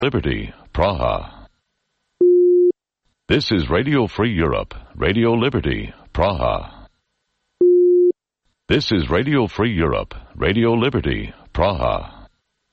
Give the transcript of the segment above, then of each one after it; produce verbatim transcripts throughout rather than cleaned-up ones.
Liberty, Praha. This is Radio Free Europe, Radio Liberty, Praha. This is Radio Free Europe, Radio Liberty, Praha.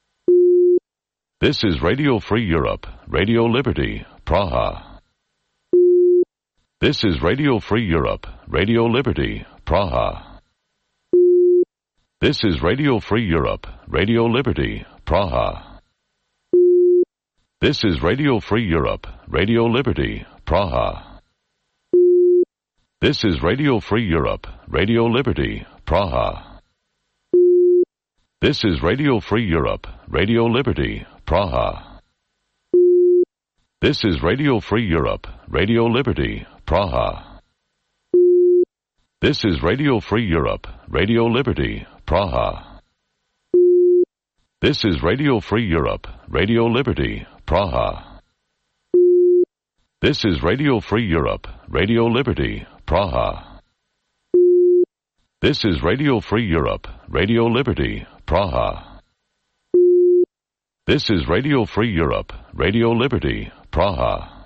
This is Radio Free Europe, Radio Liberty, Praha. This is Radio Free Europe, Radio Liberty, Praha. This is Radio Free Europe, Radio Liberty, Praha. This is Radio Free Europe, Radio Liberty, Praha. This is Radio Free Europe, Radio Liberty, Praha. This is Radio Free Europe, Radio Liberty, Praha. This is Radio Free Europe, Radio Liberty, Praha. This is Radio Free Europe, Radio Liberty, Praha. This is Radio Free Europe, Radio Liberty, Praha. This is Radio Free Europe, Radio Liberty, Praha. This is Radio Free Europe, Radio Liberty, Praha. This is Radio Free Europe, Radio Liberty, Praha.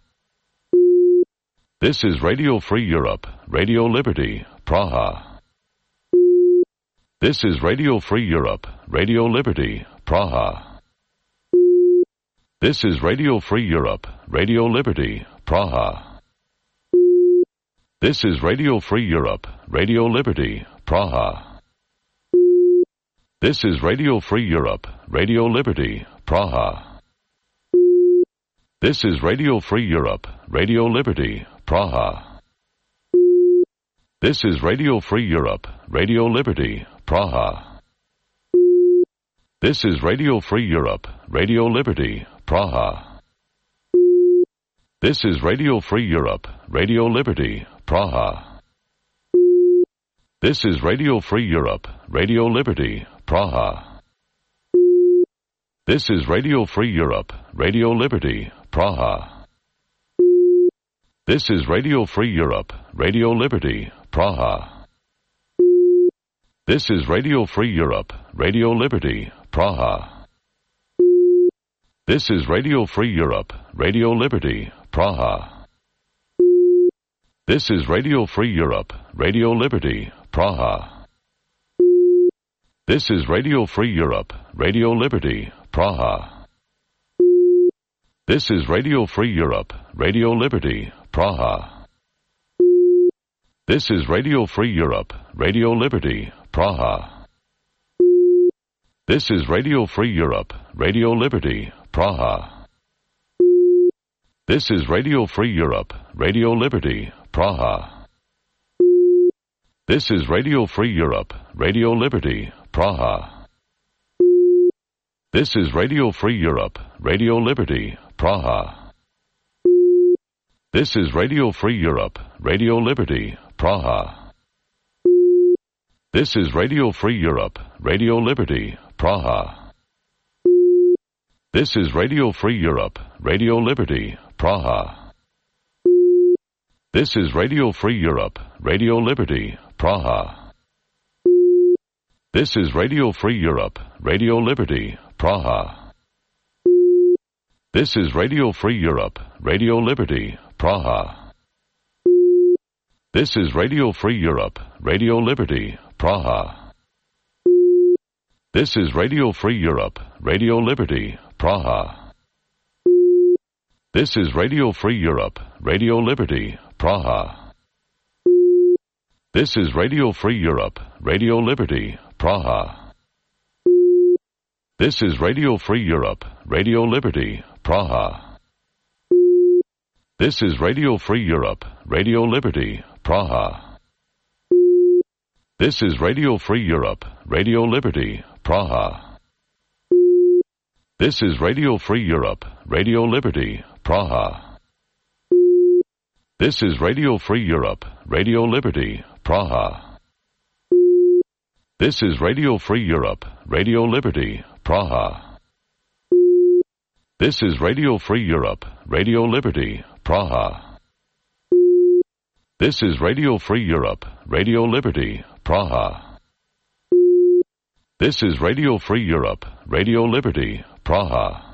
This is Radio Free Europe, Radio Liberty, Praha. This is Radio Free Europe, Radio Liberty, Praha. This is Radio Free Europe, Radio Liberty, Praha. This is Radio Free Europe, Radio Liberty, Praha. This is Radio Free Europe, Radio Liberty, Praha. This is Radio Free Europe, Radio Liberty, Praha. This is Radio Free Europe, Radio Liberty, Praha. This is Radio Free Europe, Radio Liberty, Praha. This is Radio Free Europe, Radio Liberty, Praha. This is Radio Free Europe, Radio Liberty, Praha. This is Radio Free Europe, Radio Liberty, Praha. This is Radio Free Europe, Radio Liberty, Praha. This is Radio Free Europe, Radio Liberty, Praha. This is Radio Free Europe, Radio Liberty, Praha. This is Radio Free Europe, Radio Liberty, Praha. This is Radio Free Europe, Radio Liberty, Praha. This is Radio Free Europe, Radio Liberty, Praha. This is Radio Free Europe, Radio Liberty, Praha. This is Radio Free Europe, Radio Liberty, Praha. This is Radio Free Europe, Radio Liberty, Praha. This is Radio Free Europe, Radio Liberty, Praha. This is Radio Free Europe, Radio Liberty, Praha. This is Radio Free Europe, Radio Liberty, Praha. This is Radio Free Europe, Radio Liberty, Praha. This is Radio Free Europe, Radio Liberty, Praha. This is Radio Free Europe, Radio Liberty, Praha. This is Radio Free Europe, Radio Liberty, Praha. This is Radio Free Europe, Radio Liberty, Praha. This is Radio Free Europe, Radio Liberty, Praha. This is Radio Free Europe, Radio Liberty, Praha. This is Radio Free Europe, Radio Liberty, Praha. This is Radio Free Europe, Radio Liberty, Praha. This is Radio Free Europe, Radio Liberty, Praha. This is Radio Free Europe, Radio Liberty, Praha. This is Radio Free Europe, Radio Liberty, Praha. This is Radio Free Europe, Radio Liberty, Praha. This is Radio Free Europe, Radio Liberty, Praha. This is Radio Free Europe, Radio Liberty, Praha. This is Radio Free Europe, Radio Liberty, Praha. This is Radio Free Europe, Radio Liberty, Praha. This is Radio Free Europe, Radio Liberty, Praha.